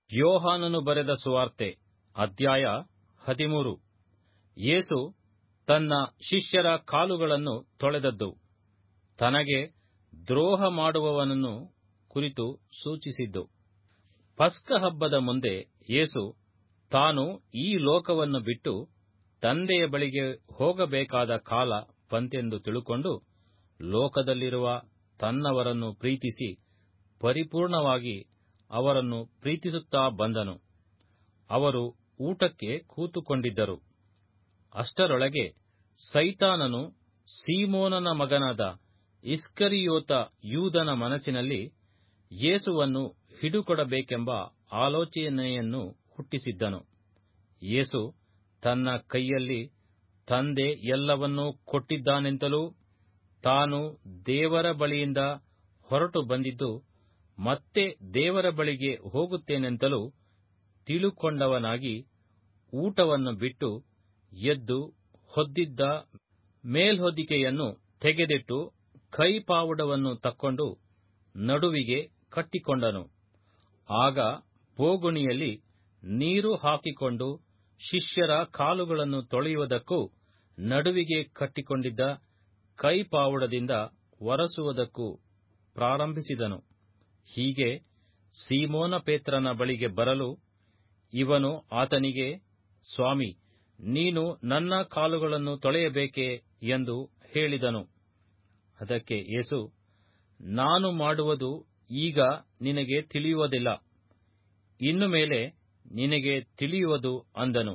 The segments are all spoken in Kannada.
ಯೋಹಾನನು ಬರೆದ ಸುವಾರ್ತೆ ಅಧ್ಯಾಯ 13. ಯೇಸು ತನ್ನ ಶಿಷ್ಯರ ಕಾಲುಗಳನ್ನು ತೊಳೆದದ್ದು ತನಗೆ ದ್ರೋಹ ಮಾಡುವವನನ್ನು ಕುರಿತು ಸೂಚಿಸಿದ್ದು. ಪಸ್ಕ ಹಬ್ಬದ ಮುಂದೆ ಯೇಸು ತಾನು ಈ ಲೋಕವನ್ನು ಬಿಟ್ಟು ತಂದೆಯ ಬಳಿಗೆ ಹೋಗಬೇಕಾದ ಕಾಲ ಬಂತೆಂದು ತಿಳುಕೊಂಡು ಲೋಕದಲ್ಲಿರುವ ತನ್ನವರನ್ನು ಪ್ರೀತಿಸಿ ಪರಿಪೂರ್ಣವಾಗಿ ಅವರನ್ನು ಪ್ರೀತಿಸುತ್ತಾ ಬಂದನು. ಅವರು ಊಟಕ್ಕೆ ಕೂತುಕೊಂಡಿದ್ದರು. ಅಷ್ಟರೊಳಗೆ ಸೈತಾನನು ಸೀಮೋನನ ಮಗನಾದ ಇಸ್ಕರಿಯೋತ ಯೂದನ ಮನಸ್ಸಿನಲ್ಲಿ ಯೇಸುವನ್ನು ಹಿಡುಕೊಡಬೇಕೆಂಬ ಆಲೋಚನೆಯನ್ನು ಹುಟ್ಟಿಸಿದ್ದನು. ಯೇಸು ತನ್ನ ಕೈಯಲ್ಲಿ ತಂದೆ ಎಲ್ಲವನ್ನೂ ಕೊಟ್ಟಿದ್ದಾನೆಂತಲೂ ತಾನು ದೇವರ ಬಳಿಯಿಂದ ಹೊರಟು ಬಂದಿದ್ದು ಮತ್ತೆ ದೇವರ ಬಳಿಗೆ ಹೋಗುತ್ತೇನೆಂತಲೂ ತಿಳುಕೊಂಡವನಾಗಿ ಊಟವನ್ನು ಬಿಟ್ಟು ಎದ್ದು ಹೊದ್ದಿದ್ದ ಮೇಲ್ಹೊದಿಕೆಯನ್ನು ತೆಗೆದಿಟ್ಟು ಕೈಪಾವುಡವನ್ನು ತಕ್ಕೊಂಡು ನಡುವಿಗೆ ಕಟ್ಟಿಕೊಂಡನು. ಆಗ ಬೋಗುಣಿಯಲ್ಲಿ ನೀರು ಹಾಕಿಕೊಂಡು ಶಿಷ್ಯರ ಕಾಲುಗಳನ್ನು ತೊಳೆಯುವುದಕ್ಕೂ ನಡುವಿಗೆ ಕಟ್ಟಿಕೊಂಡಿದ್ದ ಕೈಪಾವುಡದಿಂದ ಒರಸುವುದಕ್ಕೂ ಪ್ರಾರಂಭಿಸಿದನು. ಹೀಗೆ ಸೀಮೋನ ಪೇತ್ರನ ಬಳಿಗೆ ಬರಲು ಇವನು ಆತನಿಗೆ, ಸ್ವಾಮಿ, ನೀನು ನನ್ನ ಕಾಲುಗಳನ್ನು ತೊಳೆಯಬೇಕೇ ಎಂದು ಹೇಳಿದನು. ಅದಕ್ಕೆ ಯೇಸು, ನಾನು ಮಾಡುವುದು ಈಗ ನಿನಗೆ ತಿಳಿಯುವುದಿಲ್ಲ, ಇನ್ನು ಮೇಲೆ ನಿನಗೆ ತಿಳಿಯುವುದು ಅಂದನು.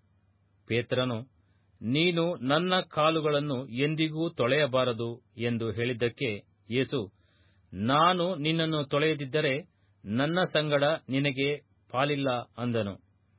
ಪೇತ್ರನು, ನೀನು ನನ್ನ ಕಾಲುಗಳನ್ನು ಎಂದಿಗೂ ತೊಳೆಯಬಾರದು ಎಂದು ಹೇಳಿದ್ದಕ್ಕೆ ಯೇಸು, ನಾನು ನಿನ್ನನ್ನು ತೊಳೆಯದಿದ್ದರೆ ನನ್ನ ಸಂಗಡ ನಿನಗೆ ಪಾಲಿಲ್ಲ ಅಂದನು.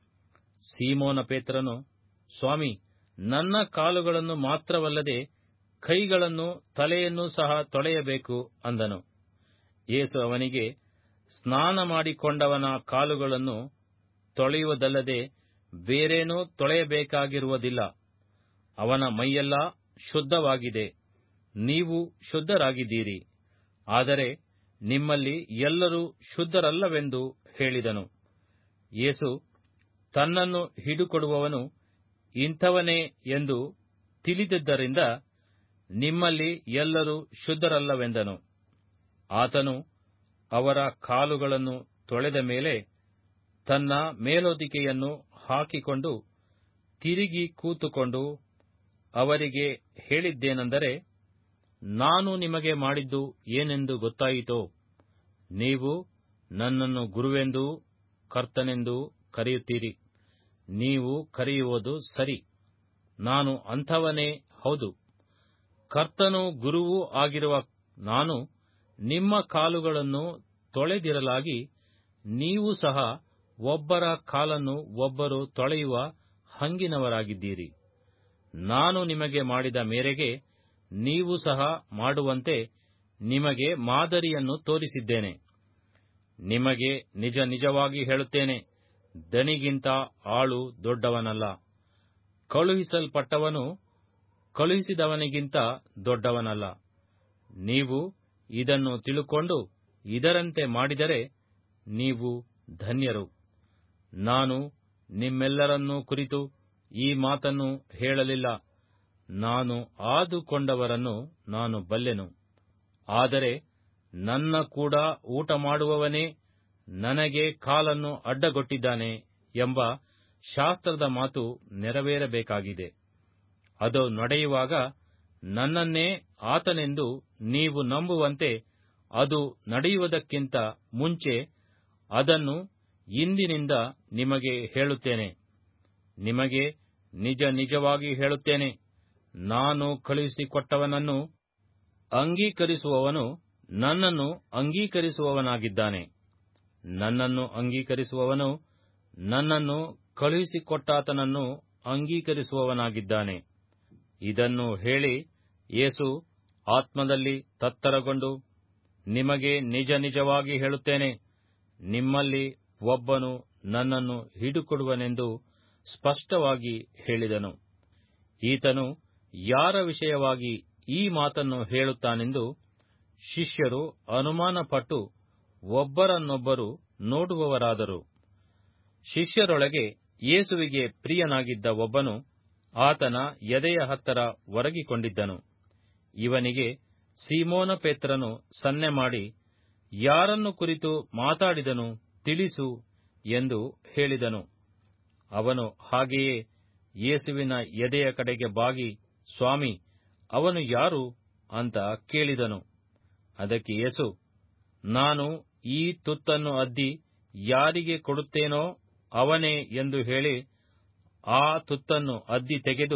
ಸೀಮೋನ ಪೇತ್ರನು, ಸ್ವಾಮಿ, ನನ್ನ ಕಾಲುಗಳನ್ನು ಮಾತ್ರವಲ್ಲದೆ ಕೈಗಳನ್ನು ತಲೆಯನ್ನೂ ಸಹ ತೊಳೆಯಬೇಕು ಅಂದನು. ಯೇಸು ಅವನಿಗೆ, ಸ್ನಾನ ಮಾಡಿಕೊಂಡವನ ಕಾಲುಗಳನ್ನು ತೊಳೆಯುವುದಲ್ಲದೆ ಬೇರೇನೂ ತೊಳೆಯಬೇಕಾಗಿರುವುದಿಲ್ಲ. ಅವನ ಮೈಯೆಲ್ಲ ಶುದ್ಧವಾಗಿದೆ, ನೀವು ಶುದ್ಧರಾಗಿದ್ದೀರಿ, ಆದರೆ ನಿಮ್ಮಲ್ಲಿ ಎಲ್ಲರೂ ಶುದ್ಧರಲ್ಲವೆಂದು ಹೇಳಿದನು. ಯೇಸು ತನ್ನನ್ನು ಹಿಡುಕೊಡುವವನು ಇಂಥವನೇ ಎಂದು ತಿಳಿದಿದ್ದರಿಂದ ನಿಮ್ಮಲ್ಲಿ ಎಲ್ಲರೂ ಶುದ್ಧರಲ್ಲವೆಂದನು. ಆತನು ಅವರ ಕಾಲುಗಳನ್ನು ತೊಳೆದ ಮೇಲೆ ತನ್ನ ಮೇಲ್ಹೊದಿಕೆಯನ್ನು ಹಾಕಿಕೊಂಡು ತಿರುಗಿ ಕೂತುಕೊಂಡು ಅವರಿಗೆ ಹೇಳಿದ್ದೇನೆಂದರೆ, ನಾನು ನಿಮಗೆ ಮಾಡಿದ್ದು ಏನೆಂದು ಗೊತ್ತಾಯಿತೋ? ನೀವು ನನ್ನನ್ನು ಗುರುವೆಂದೂ ಕರ್ತನೆಂದೂ ಕರೆಯುತ್ತೀರಿ. ನೀವು ಕರೆಯುವುದು ಸರಿ, ನಾನು ಅಂಥವನೇ ಹೌದು. ಕರ್ತನೂ ಗುರುವೂ ಆಗಿರುವ ನಾನು ನಿಮ್ಮ ಕಾಲುಗಳನ್ನು ತೊಳೆದಿರಲಾಗಿ ನೀವು ಸಹ ಒಬ್ಬರ ಕಾಲನ್ನು ಒಬ್ಬರು ತೊಳೆಯುವ ಹಂಗಿನವರಾಗಿದ್ದೀರಿ. ನಾನು ನಿಮಗೆ ಮಾಡಿದ ಮೇರೆಗೆ ನೀವು ಸಹ ಮಾಡುವಂತೆ ನಿಮಗೆ ಮಾದರಿಯನ್ನು ತೋರಿಸಿದ್ದೇನೆ. ನಿಮಗೆ ನಿಜ ನಿಜವಾಗಿ ಹೇಳುತ್ತೇನೆ, ದಣಿಗಿಂತ ಆಳು ದೊಡ್ಡವನಲ್ಲ, ಕಳುಹಿಸಲ್ಪಟ್ಟವನು ಕಳುಹಿಸಿದವನಿಗಿಂತ ದೊಡ್ಡವನಲ್ಲ. ನೀವು ಇದನ್ನು ತಿಳುಕೊಂಡು ಇದರಂತೆ ಮಾಡಿದರೆ ನೀವು ಧನ್ಯರು. ನಾನು ನಿಮ್ಮೆಲ್ಲರನ್ನೂ ಕುರಿತು ಈ ಮಾತನ್ನು ಹೇಳಲಿಲ್ಲ. ನಾನು ಆದುಕೊಂಡವರನ್ನು ನಾನು ಬಲ್ಲೆನು, ಆದರೆ ನನ್ನ ಕೂಡ ಊಟ ಮಾಡುವವನೇ ನನಗೆ ಕಾಲನ್ನು ಅಡ್ಡಗೊಟ್ಟಿದ್ದಾನೆ ಎಂಬ ಶಾಸ್ತ್ರದ ಮಾತು ನೆರವೇರಬೇಕಾಗಿದೆ. ಅದು ನಡೆಯುವಾಗ ನನ್ನನ್ನೇ ಆತನೆಂದು ನೀವು ನಂಬುವಂತೆ ಅದು ನಡೆಯುವುದಕ್ಕಿಂತ ಮುಂಚೆ ಅದನ್ನು ಇಂದಿನಿಂದ ನಿಮಗೆ ಹೇಳುತ್ತೇನೆ. ನಿಮಗೆ ನಿಜ ನಿಜವಾಗಿ ಹೇಳುತ್ತೇನೆ, ನಾನು ಕಳುಹಿಸಿಕೊಟ್ಟವನನ್ನು ಅಂಗೀಕರಿಸುವವನು ನನ್ನನ್ನು ಅಂಗೀಕರಿಸುವವನಾಗಿದ್ದಾನೆ. ನನ್ನನ್ನು ಅಂಗೀಕರಿಸುವವನು ನನ್ನನ್ನು ಕಳುಹಿಸಿಕೊಟ್ಟಾತನನ್ನು ಅಂಗೀಕರಿಸುವವನಾಗಿದ್ದಾನೆ. ಇದನ್ನು ಹೇಳಿ ಯೇಸು ಆತ್ಮದಲ್ಲಿ ತತ್ತರಗೊಂಡು, ನಿಮಗೆ ನಿಜ ನಿಜವಾಗಿ ಹೇಳುತ್ತೇನೆ, ನಿಮ್ಮಲ್ಲಿ ಒಬ್ಬನು ನನ್ನನ್ನು ಹಿಡುಕೊಡುವನೆಂದು ಸ್ಪಷ್ಟವಾಗಿ ಹೇಳಿದನು. ಈತನು ಯಾರ ವಿಷಯವಾಗಿ ಈ ಮಾತನ್ನು ಹೇಳುತ್ತಾನೆಂದು ಶಿಷ್ಯರು ಅನುಮಾನಪಟ್ಟು ಒಬ್ಬರನ್ನೊಬ್ಬರು ನೋಡುವವರಾದರು. ಶಿಷ್ಯರೊಳಗೆ ಯೇಸುವಿಗೆ ಪ್ರಿಯನಾಗಿದ್ದ ಒಬ್ಬನು ಆತನ ಎದೆಯ ಹತ್ತರ ಒರಗಿಕೊಂಡಿದ್ದನು. ಇವನಿಗೆ ಸೀಮೋನ ಪೇತ್ರನು ಸನ್ನೆ ಮಾಡಿ, ಯಾರನ್ನು ಕುರಿತು ಮಾತಾಡಿದನು ತಿಳಿಸು ಎಂದು ಹೇಳಿದನು. ಅವನು ಹಾಗೆಯೇ ಯೇಸುವಿನ ಎದೆಯ ಕಡೆಗೆ ಬಾಗಿ, ಸ್ವಾಮಿ, ಅವನು ಯಾರು ಅಂತ ಕೇಳಿದನು. ಅದಕ್ಕೆ ಯೇಸು, ನಾನು ಈ ತುತ್ತನ್ನು ಅದ್ದಿ ಯಾರಿಗೆ ಕೊಡುತ್ತೇನೋ ಅವನೇ ಎಂದು ಹೇಳಿ ಆ ತುತ್ತನ್ನು ಅದ್ದಿ ತೆಗೆದು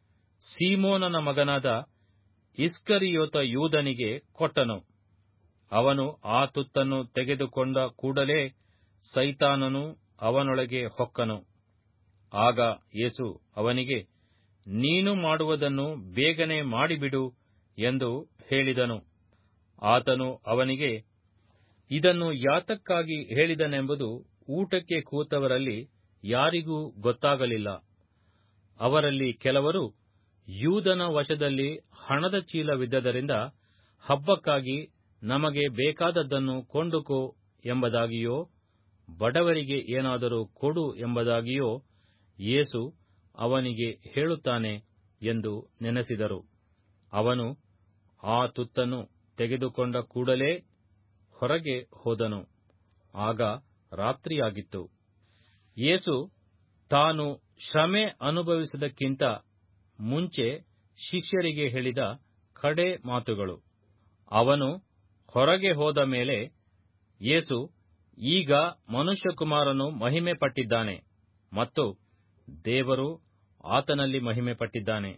ಸೀಮೋನನ ಮಗನಾದ ಇಸ್ಕರಿಯೋತ ಯೂದನಿಗೆ ಕೊಟ್ಟನು. ಅವನು ಆ ತುತ್ತನ್ನು ತೆಗೆದುಕೊಂಡ ಕೂಡಲೇ ಸೈತಾನನು ಅವನೊಳಗೆ ಹೊಕ್ಕನು. ಆಗ ಯೇಸು ಅವನಿಗೆ, ನೀನು ಮಾಡುವುದನ್ನು ಬೇಗನೆ ಮಾಡಿಬಿಡು ಎಂದು ಹೇಳಿದನು. ಆತನು ಅವನಿಗೆ, ಇದನ್ನು ಯಾತಕ್ಕಾಗಿ ಹೇಳಿದನೆಂಬುದು ಊಟಕ್ಕೆ ಕೂತವರಲ್ಲಿ ಯಾರಿಗೂ ಗೊತ್ತಾಗಲಿಲ್ಲ. ಅವರಲ್ಲಿ ಕೆಲವರು, ಯೂದನ ವಶದಲ್ಲಿ ಹಣದ ಚೀಲವಿದ್ದದರಿಂದ ಹಬ್ಬಕ್ಕಾಗಿ ನಮಗೆ ಬೇಕಾದದ್ದನ್ನು ಕೊಂಡುಕೋ ಎಂಬುದಾಗಿಯೋ, ಬಡವರಿಗೆ ಏನಾದರೂ ಕೊಡು ಎಂಬುದಾಗಿಯೋ ಯೇಸು ಅವನಿಗೆ ಹೇಳುತ್ತಾನೆ ಎಂದು ನೆನೆಸಿದರು. ಅವನು ಆ ತುತ್ತನ್ನು ತೆಗೆದುಕೊಂಡ ಕೂಡಲೇ ಹೊರಗೆ ಹೋದನು. ಆಗ ರಾತ್ರಿಯಾಗಿತ್ತು. ಯೇಸು ತಾನು ಶ್ರಮೆ ಅನುಭವಿಸುವುದಕ್ಕಿಂತ ಮುಂಚೆ ಶಿಷ್ಯರಿಗೆ ಹೇಳಿದ ಕಡೆ ಮಾತುಗಳು. ಅವನು ಹೊರಗೆ ಹೋದ ಮೇಲೆ ಯೇಸು, ಈಗ ಮನುಷ್ಯಕುಮಾರನು ಮಹಿಮೆ ಪಟ್ಟಿದ್ದಾನೆ ಮತ್ತು ದೇವರು ಆತನಲ್ಲಿ ಮಹಿಮೆ ಪಟ್ಟಿದ್ದಾನೆ.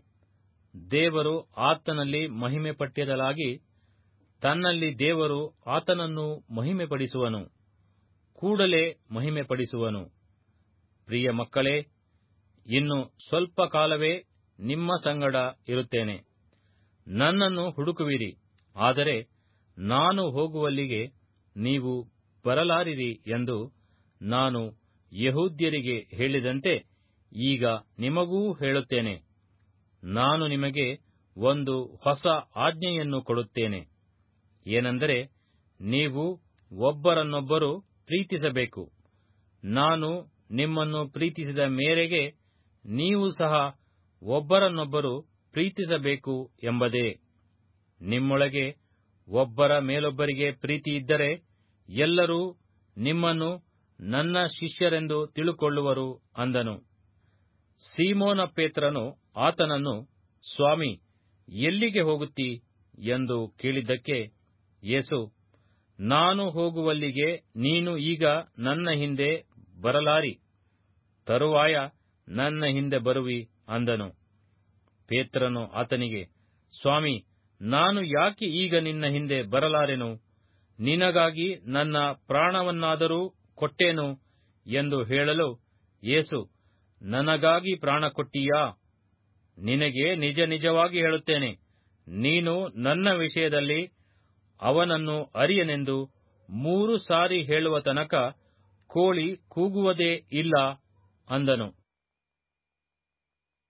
ದೇವರು ಆತನಲ್ಲಿ ಮಹಿಮೆ ಪಟ್ಟಿರಲಾಗಿ ತನ್ನಲ್ಲಿ ದೇವರು ಆತನನ್ನು ಮಹಿಮೆಪಡಿಸುವನು, ಕೂಡಲೇ ಮಹಿಮೆಪಡಿಸುವನು. ಪ್ರಿಯ ಮಕ್ಕಳೇ, ಇನ್ನು ಸ್ವಲ್ಪ ಕಾಲವೇ ನಿಮ್ಮ ಸಂಗಡ ಇರುತ್ತೇನೆ. ನನ್ನನ್ನು ಹುಡುಕುವಿರಿ, ಆದರೆ ನಾನು ಹೋಗುವಲ್ಲಿಗೆ ನೀವು ಬರಲಾರಿರಿ ಎಂದು ನಾನು ಯೆಹೂದ್ಯರಿಗೆ ಹೇಳಿದಂತೆ ಈಗ ನಿಮಗೂ ಹೇಳುತ್ತೇನೆ. ನಾನು ನಿಮಗೆ ಒಂದು ಹೊಸ ಆಜ್ಞೆಯನ್ನು ಕೊಡುತ್ತೇನೆ, ಏನೆಂದರೆ ನೀವು ಒಬ್ಬರನ್ನೊಬ್ಬರು ಪ್ರೀತಿಸಬೇಕು. ನಾನು ನಿಮ್ಮನ್ನು ಪ್ರೀತಿಸಿದ ಮೇರೆಗೆ ನೀವು ಸಹ ಒಬ್ಬರನ್ನೊಬ್ಬರು ಪ್ರೀತಿಸಬೇಕು ಎಂಬುದೇ. ನಿಮ್ಮೊಳಗೆ ಒಬ್ಬರ ಮೇಲೊಬ್ಬರಿಗೆ ಪ್ರೀತಿಯಿದ್ದರೆ ಎಲ್ಲರೂ ನಿಮ್ಮನ್ನು ನನ್ನ ಶಿಷ್ಯರೆಂದು ತಿಳುಕೊಳ್ಳುವರು ಅಂದನು. ಸೀಮೋನ ಪೇತ್ರನು ಆತನನ್ನು, ಸ್ವಾಮಿ, ಎಲ್ಲಿಗೆ ಹೋಗುತ್ತೀ ಎಂದು ಕೇಳಿದ್ದಕ್ಕೆ ಯೇಸು, ನಾನು ಹೋಗುವಲ್ಲಿಗೆ ನೀನು ಈಗ ನನ್ನ ಹಿಂದೆ ಬರಲಾರಿ, ತರುವಾಯ ನನ್ನ ಹಿಂದೆ ಬರುವಿ ಅಂದನು. ಪೇತ್ರನು ಆತನಿಗೆ, ಸ್ವಾಮಿ, ನಾನು ಯಾಕೆ ಈಗ ನಿನ್ನ ಹಿಂದೆ ಬರಲಾರೆನು? ನಿನಗಾಗಿ ನನ್ನ ಪ್ರಾಣವನ್ನಾದರೂ ಕೊಟ್ಟೇನು ಎಂದು ಹೇಳಲು ಯೇಸು, ನನಗಾಗಿ ಪ್ರಾಣ ಕೊಟ್ಟೀಯಾ? ನಿನಗೆ ನಿಜ ನಿಜವಾಗಿ ಹೇಳುತ್ತೇನೆ, ನೀನು ನನ್ನ ವಿಷಯದಲ್ಲಿ ಅವನನ್ನು ಅರಿಯನೆಂದು 3 ಸಾರಿ ಹೇಳುವ ತನಕ ಕೋಳಿ ಕೂಗುವುದೇ ಇಲ್ಲ ಅಂದನು.